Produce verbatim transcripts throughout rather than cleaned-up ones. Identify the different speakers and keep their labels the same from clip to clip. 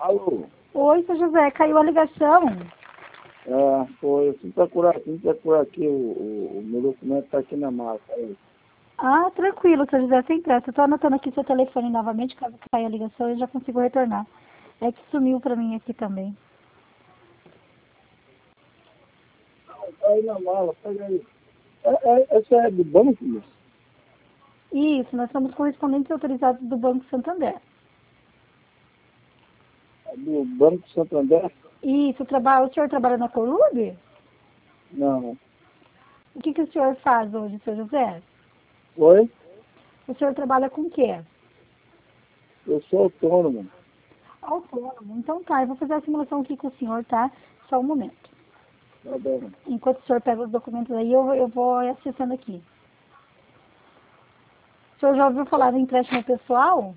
Speaker 1: Alô?
Speaker 2: Oi, seu José, caiu a ligação.
Speaker 1: É, foi, eu fui procurar aqui, procurar aqui, o, o, o meu documento está aqui na mala. Aí.
Speaker 2: Ah, tranquilo, seu José, sem pressa. Eu tô anotando aqui seu telefone novamente, caso caia a ligação, eu já consigo retornar. É que sumiu pra mim aqui também.
Speaker 1: Tá aí na mala, pega aí. É, é, essa é do banco, moço?
Speaker 2: Isso, nós somos correspondentes autorizados do Banco Santander.
Speaker 1: É do Banco Santander?
Speaker 2: Isso, traba... o senhor trabalha na Corube?
Speaker 1: Não.
Speaker 2: O que, que o senhor faz hoje, seu José?
Speaker 1: Oi?
Speaker 2: O senhor trabalha com o quê?
Speaker 1: Eu sou autônomo.
Speaker 2: Autônomo. Então tá, eu vou fazer a simulação aqui com o senhor, tá? Só um momento.
Speaker 1: Tá bom.
Speaker 2: Enquanto o senhor pega os documentos aí, eu, eu vou acessando aqui. O senhor já ouviu falar do empréstimo pessoal?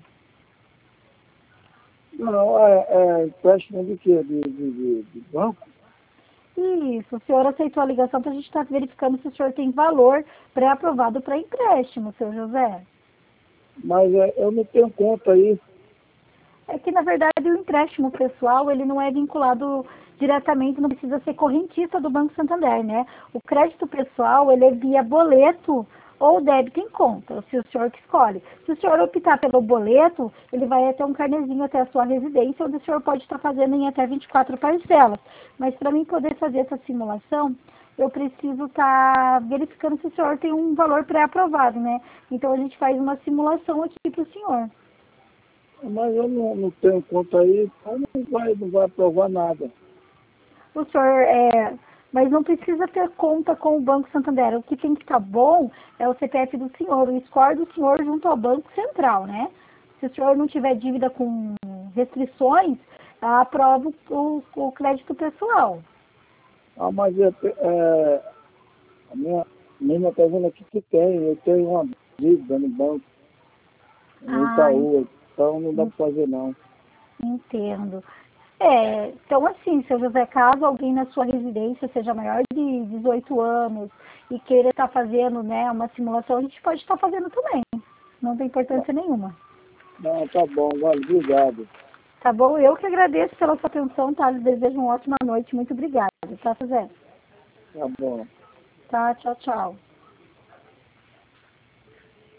Speaker 1: Não, é, é empréstimo de quê? De, de, de, de banco?
Speaker 2: Isso, o senhor aceitou a ligação para a gente estar verificando se o senhor tem valor pré-aprovado para empréstimo, seu José.
Speaker 1: Mas é, eu não tenho conta aí.
Speaker 2: É que, na verdade, o empréstimo pessoal, ele não é vinculado diretamente, não precisa ser correntista do Banco Santander, né? O crédito pessoal, ele é via boleto ou débito em conta, se o senhor que escolhe. Se o senhor optar pelo boleto, ele vai até um carnezinho até a sua residência, onde o senhor pode estar fazendo em até vinte e quatro parcelas. Mas para mim poder fazer essa simulação, eu preciso estar verificando se o senhor tem um valor pré-aprovado, né? Então a gente faz uma simulação aqui para o senhor.
Speaker 1: Mas eu não, não tenho conta aí, então não vai, não vai aprovar nada.
Speaker 2: O senhor, é, mas não precisa ter conta com o Banco Santander. O que tem que estar bom é o C P F do senhor, o score do senhor junto ao Banco Central, né? Se o senhor não tiver dívida com restrições, aprova o, o crédito pessoal.
Speaker 1: Ah, mas é, é, a minha menina está vendo aqui que tem, eu tenho uma dívida no banco, no
Speaker 2: Ah,
Speaker 1: Itaú, então não dá para fazer não.
Speaker 2: entendo. É, então assim, seu José, caso alguém na sua residência seja maior de dezoito anos e queira estar fazendo, né, uma simulação, a gente pode estar fazendo também. Não tem importância nenhuma.
Speaker 1: Não, tá bom, vale, obrigado.
Speaker 2: Tá bom? Eu que agradeço pela sua atenção, tá? Eu desejo uma ótima noite. Muito obrigada, tá, José?
Speaker 1: Tá bom.
Speaker 2: Tá, tchau, tchau.